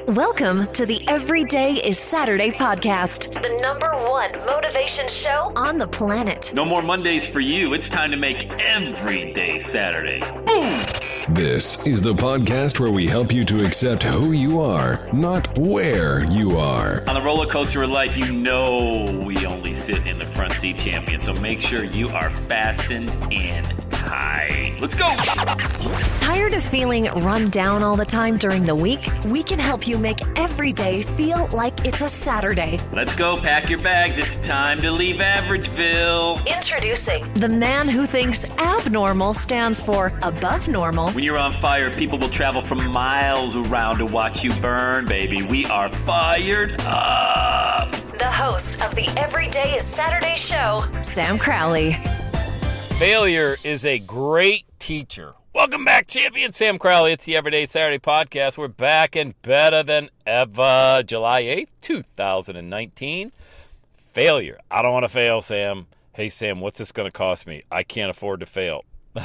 Welcome to the Everyday is Saturday podcast, the #1 motivation show on the planet. No more Mondays for you. It's time to make every day Saturday. Boom! This is the podcast where we help you to accept who you are, not where you are. On the roller coaster of life, you know we only sit in the front seat, champion. So make sure you are fastened in tight. Let's go! Tired of feeling run down all the time during the week? We can help you make every day feel like it's a Saturday. Let's go, pack your bags. It's time to leave Averageville. Introducing the man who thinks abnormal stands for above normal. When you're on fire, people will travel from miles around to watch you burn, baby. We are fired up. The host of the Everyday is Saturday show, Sam Crowley. Failure is a great teacher. Welcome back, champion. Sam Crowley. It's the Everyday Saturday podcast. We're back and better than ever. July 8th, 2019. Failure. I don't want to fail, Sam. Hey, Sam, what's this going to cost me? I can't afford to fail.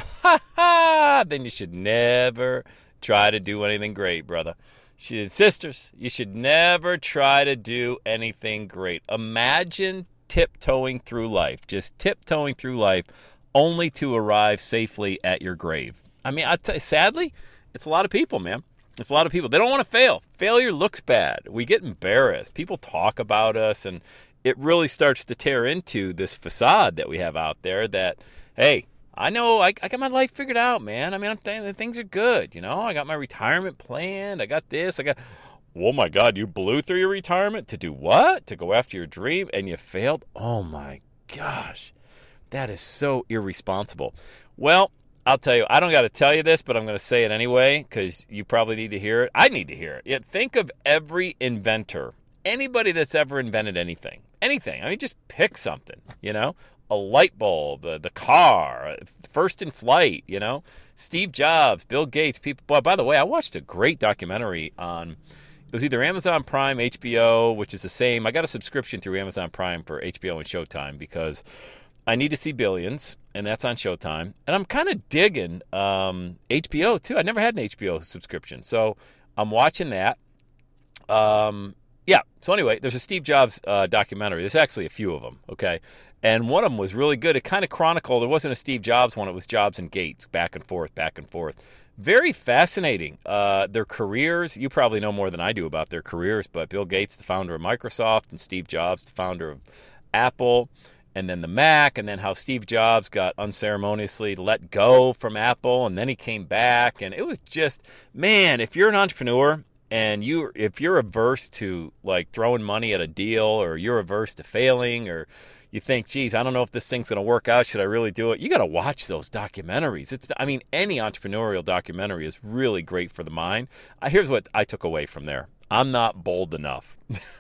Then you should never try to do anything great, brother. Sisters, you should never try to do anything great. Imagine tiptoeing through life, just tiptoeing through life, only to arrive safely at your grave. I mean, sadly, it's a lot of people, man. It's a lot of people. They don't want to fail. Failure looks bad. We get embarrassed. People talk about us, and it really starts to tear into this facade that we have out there that, hey, I know I got my life figured out, man. I mean, things are good, you know. I got my retirement planned. I got this. Oh, my God, you blew through your retirement to do what? To go after your dream, and you failed? Oh, my gosh. That is so irresponsible. Well, I'll tell you, I don't got to tell you this, but I'm going to say it anyway because you probably need to hear it. I need to hear it. Yet think of every inventor, anybody that's ever invented anything. I mean, just pick something, you know. A light bulb, the car, first in flight, you know, Steve Jobs, Bill Gates, people. Well, by the way, I watched a great documentary on, it was either Amazon Prime, HBO, which is the same. I got a subscription through Amazon Prime for HBO and Showtime because I need to see Billions, and that's on Showtime. And I'm kind of digging HBO, too. I never had an HBO subscription, so I'm watching that. Yeah, so anyway, there's a Steve Jobs documentary. There's actually a few of them, okay? And one of them was really good. It kind of chronicled, it wasn't a Steve Jobs one, it was Jobs and Gates, back and forth. Very fascinating. Their careers, you probably know more than I do about their careers, but Bill Gates, the founder of Microsoft, and Steve Jobs, the founder of Apple, and then the Mac, and then how Steve Jobs got unceremoniously let go from Apple, and then he came back. And it was just, man, if you're an entrepreneur, and if you're averse to like throwing money at a deal, or you're averse to failing, or you think, geez, I don't know if this thing's going to work out. Should I really do it? You got to watch those documentaries. Any entrepreneurial documentary is really great for the mind. Here's what I took away from there. I'm not bold enough.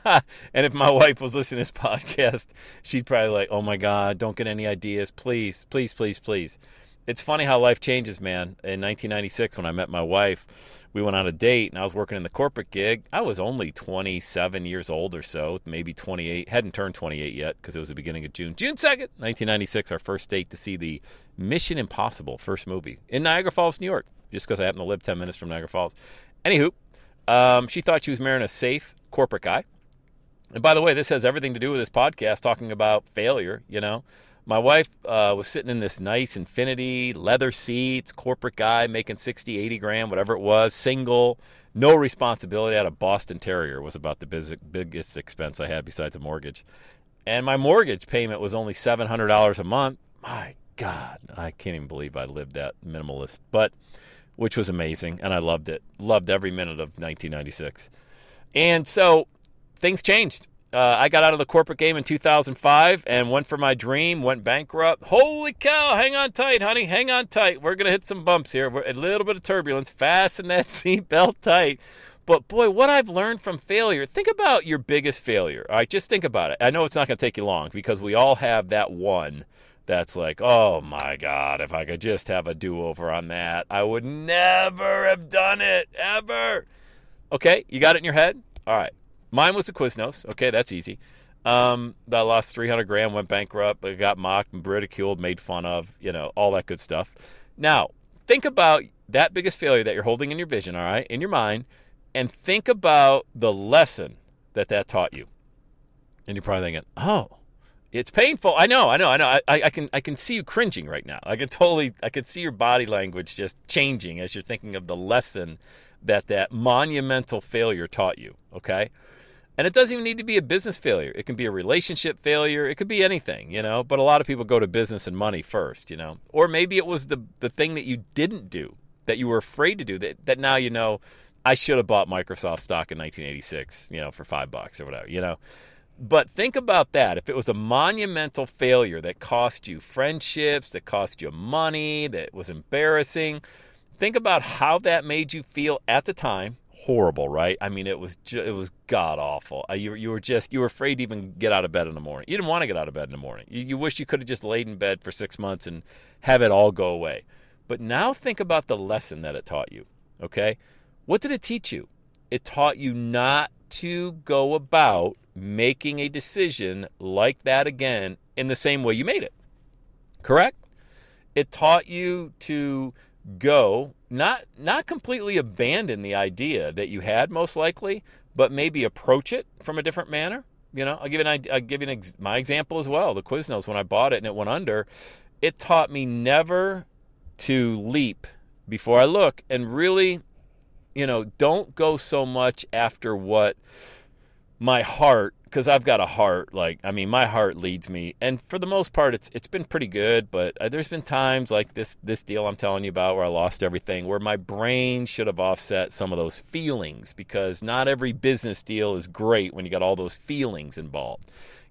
And if my wife was listening to this podcast, she'd probably like, oh my God, don't get any ideas. Please, please, please, please. It's funny how life changes, man. In 1996, when I met my wife, we went on a date, and I was working in the corporate gig. I was only 27 years old or so, maybe 28. Hadn't turned 28 yet because it was the beginning of June. June 2nd, 1996, our first date to see the Mission Impossible first movie in Niagara Falls, New York, just because I happen to live 10 minutes from Niagara Falls. Anywho, she thought she was marrying a safe corporate guy. And by the way, this has everything to do with this podcast, talking about failure, you know. My wife was sitting in this nice Infiniti, leather seats, corporate guy making 60, 80 grand, whatever it was, single, no responsibility. I had a Boston Terrier, was about the biggest expense I had besides a mortgage. And my mortgage payment was only $700 a month. My God, I can't even believe I lived that minimalist, but which was amazing, and I loved it. Loved every minute of 1996. And so things changed. I got out of the corporate game in 2005 and went for my dream, went bankrupt. Holy cow, hang on tight, honey, hang on tight. We're going to hit some bumps here. A little bit of turbulence. Fasten that seatbelt tight. But boy, what I've learned from failure, think about your biggest failure. All right, just think about it. I know it's not going to take you long because we all have that one that's like, oh my God, if I could just have a do-over on that, I would never have done it, ever. Okay, you got it in your head? All right. Mine was the Quiznos. Okay, that's easy. I lost 300 grand, went bankrupt, I got mocked and ridiculed, made fun of, all that good stuff. Now, think about that biggest failure that you're holding in your vision, all right, in your mind, and think about the lesson that taught you. And you're probably thinking, oh, it's painful. I know. I can see you cringing right now. I can see your body language just changing as you're thinking of the lesson that monumental failure taught you, okay? And it doesn't even need to be a business failure. It can be a relationship failure. It could be anything, but a lot of people go to business and money first, Or maybe it was the thing that you didn't do, that you were afraid to do, that now I should have bought Microsoft stock in 1986, for $5 or whatever, But think about that. If it was a monumental failure that cost you friendships, that cost you money, that was embarrassing, think about how that made you feel at the time. Horrible, right? I mean, it was god awful. You were afraid to even get out of bed in the morning. You didn't want to get out of bed in the morning. You wish you could have just laid in bed for 6 months and have it all go away. But now think about the lesson that it taught you, okay? What did it teach you? It taught you not to go about making a decision like that again in the same way you made it, correct? It taught you to go, not completely abandon the idea that you had most likely, but maybe approach it from a different manner. I'll give you my example as well. The Quiznos, when I bought it and it went under, it taught me never to leap before I look, and really, don't go so much after what my heart, because I've got a heart, my heart leads me. And for the most part, it's been pretty good, but there's been times like this deal I'm telling you about where I lost everything, where my brain should have offset some of those feelings, because not every business deal is great when you got all those feelings involved,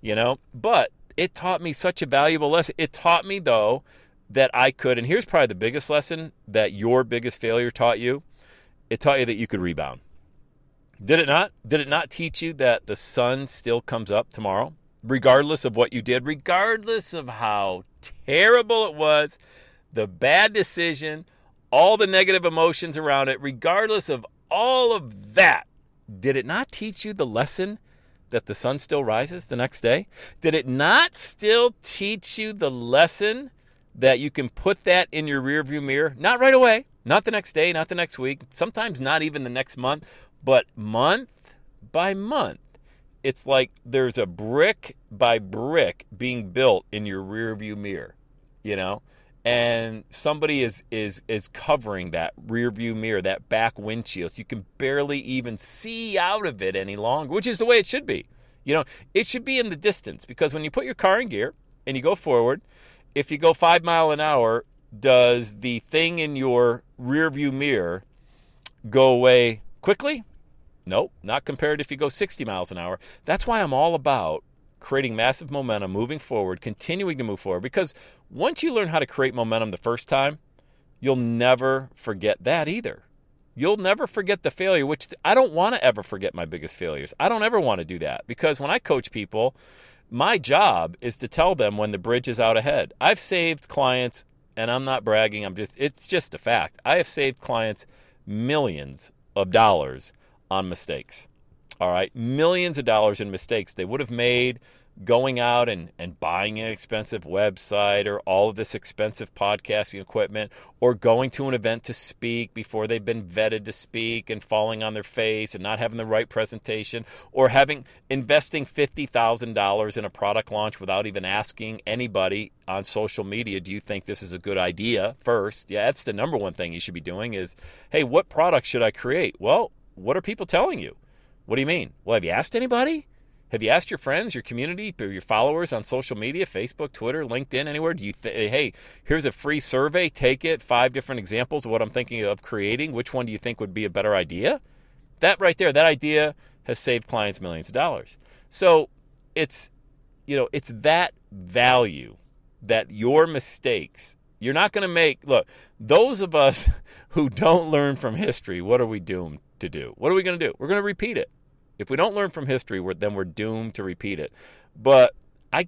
But it taught me such a valuable lesson. It taught me, though, that I could, and here's probably the biggest lesson that your biggest failure taught you. It taught you that you could rebound. Did it not? Did it not teach you that the sun still comes up tomorrow, regardless of what you did, regardless of how terrible it was, the bad decision, all the negative emotions around it, regardless of all of that? Did it not teach you the lesson that the sun still rises the next day? Did it not still teach you the lesson that you can put that in your rearview mirror? Not right away, not the next day, not the next week, sometimes not even the next month, but month by month. It's like there's a brick by brick being built in your rearview mirror, and somebody is covering that rearview mirror, that back windshield, so you can barely even see out of it any longer, which is the way it should be. It should be in the distance, because when you put your car in gear and you go forward, if you go 5 miles an hour, does the thing in your rearview mirror go away quickly? Nope, not compared if you go 60 miles an hour. That's why I'm all about creating massive momentum, moving forward, continuing to move forward. Because once you learn how to create momentum the first time, you'll never forget that either. You'll never forget the failure, which I don't want to ever forget my biggest failures. I don't ever want to do that, because when I coach people, my job is to tell them when the bridge is out ahead. I've saved clients, and I'm not bragging, it's just a fact. I have saved clients millions of dollars on mistakes. All right, millions of dollars in mistakes they would have made going out and buying an expensive website, or all of this expensive podcasting equipment, or going to an event to speak before they've been vetted to speak and falling on their face and not having the right presentation, or investing $50,000 in a product launch without even asking anybody on social media, do you think this is a good idea first? Yeah, that's the number one thing you should be doing is, hey, what product should I create? Well, what are people telling you? What do you mean? Well, have you asked anybody? Have you asked your friends, your community, your followers on social media, Facebook, Twitter, LinkedIn, anywhere? Do you hey, here's a free survey, take it, 5 different examples of what I'm thinking of creating. Which one do you think would be a better idea? That right there, that idea has saved clients millions of dollars. So it's that value that your mistakes, you're not going to make. Look, those of us who don't learn from history, what are we doomed to do? What are we going to do? We're going to repeat it. If we don't learn from history, then we're doomed to repeat it. But I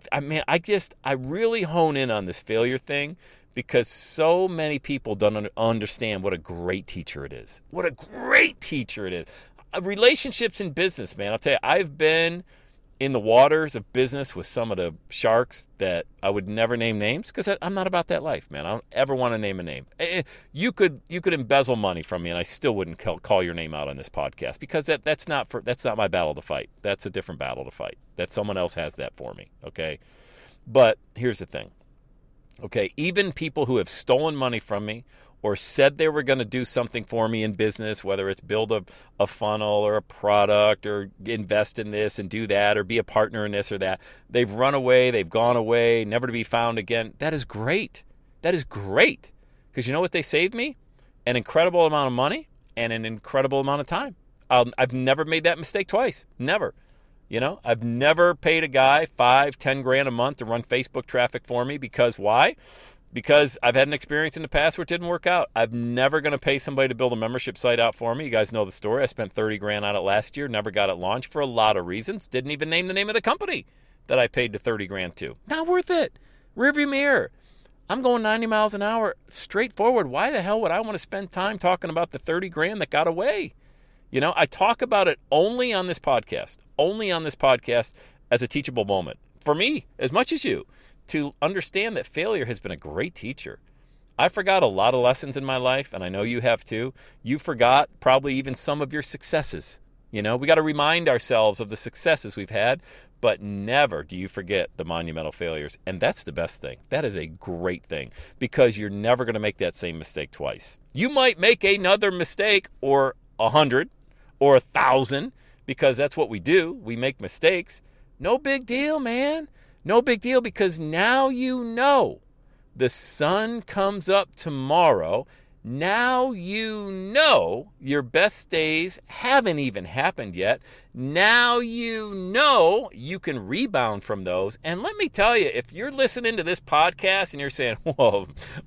really hone in on this failure thing, because so many people don't understand what a great teacher it is. What a great teacher it is. Relationships in business, man. I'll tell you, I've been in the waters of business with some of the sharks that I would never name names because I'm not about that life, man. I don't ever want to name a name. You could embezzle money from me, and I still wouldn't call your name out on this podcast because that's not my battle to fight. That's a different battle to fight. That someone else has that for me, okay? But here's the thing, okay? Even people who have stolen money from me or said they were going to do something for me in business, whether it's build a funnel or a product or invest in this and do that or be a partner in this or that, they've run away, they've gone away, never to be found again. That is great. That is great. Because you know what they saved me? An incredible amount of money and an incredible amount of time. I've never made that mistake twice. Never. You know, I've never paid a guy $5-10 grand a month to run Facebook traffic for me because why? Because I've had an experience in the past where it didn't work out. I'm never going to pay somebody to build a membership site out for me. You guys know the story. I spent 30 grand on it last year, never got it launched for a lot of reasons. Didn't even name the name of the company that I paid the 30 grand to. Not worth it. Rearview mirror. I'm going 90 miles an hour straight forward. Why the hell would I want to spend time talking about the 30 grand that got away? You know, I talk about it only on this podcast as a teachable moment. For me, as much as you. To understand that failure has been a great teacher. I forgot a lot of lessons in my life, and I know you have too. You forgot probably even some of your successes. You know, we got to remind ourselves of the successes we've had, but never do you forget the monumental failures. And that's the best thing. That is a great thing because you're never going to make that same mistake twice. You might make another mistake or 100 or 1,000 because that's what we do. We make mistakes. No big deal, man. No big deal because now you know the sun comes up tomorrow. Now you know your best days haven't even happened yet. Now you know you can rebound from those. And let me tell you, if you're listening to this podcast and you're saying, well,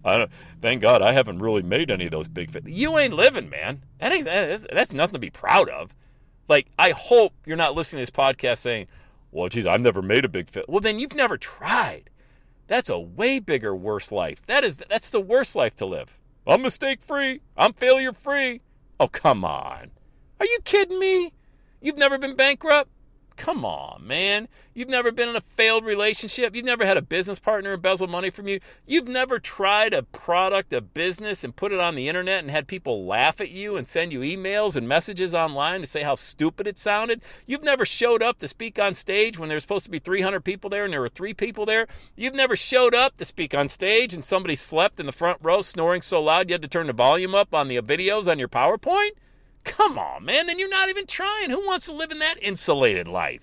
thank God I haven't really made any of those big you ain't living, man. That's nothing to be proud of. Like, I hope you're not listening to this podcast saying, well, geez, I've never made a big fit. Well, then you've never tried. That's a way bigger, worse life. That's the worst life to live. I'm mistake-free. I'm failure-free. Oh, come on. Are you kidding me? You've never been bankrupt? Come on, man. You've never been in a failed relationship. You've never had a business partner embezzle money from you. You've never tried a product, a business, and put it on the internet and had people laugh at you and send you emails and messages online to say how stupid it sounded. You've never showed up to speak on stage when there was supposed to be 300 people there and there were 3 people there. You've never showed up to speak on stage and somebody slept in the front row snoring so loud you had to turn the volume up on the videos on your PowerPoint. Come on, man, then you're not even trying. Who wants to live in that insulated life?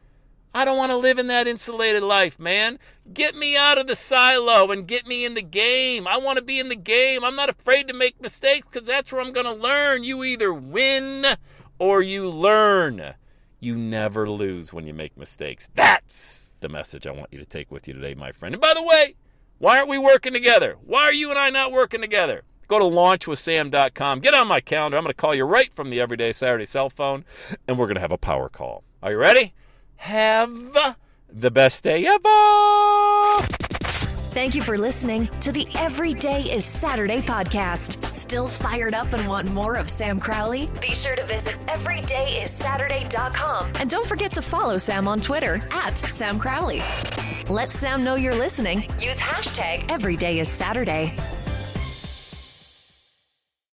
I don't want to live in that insulated life, man. Get me out of the silo and get me in the game. I want to be in the game. I'm not afraid to make mistakes because that's where I'm going to learn. You either win or you learn. You never lose when you make mistakes. That's the message I want you to take with you today, my friend. And by the way, why aren't we working together? Why are you and I not working together? Go to launchwithsam.com. Get on my calendar. I'm going to call you right from the Everyday Saturday cell phone, and we're going to have a power call. Are you ready? Have the best day ever! Thank you for listening to the Everyday is Saturday podcast. Still fired up and want more of Sam Crowley? Be sure to visit everydayissaturday.com. And don't forget to follow Sam on Twitter @Sam Crowley. Let Sam know you're listening. Use #EverydayIsSaturday.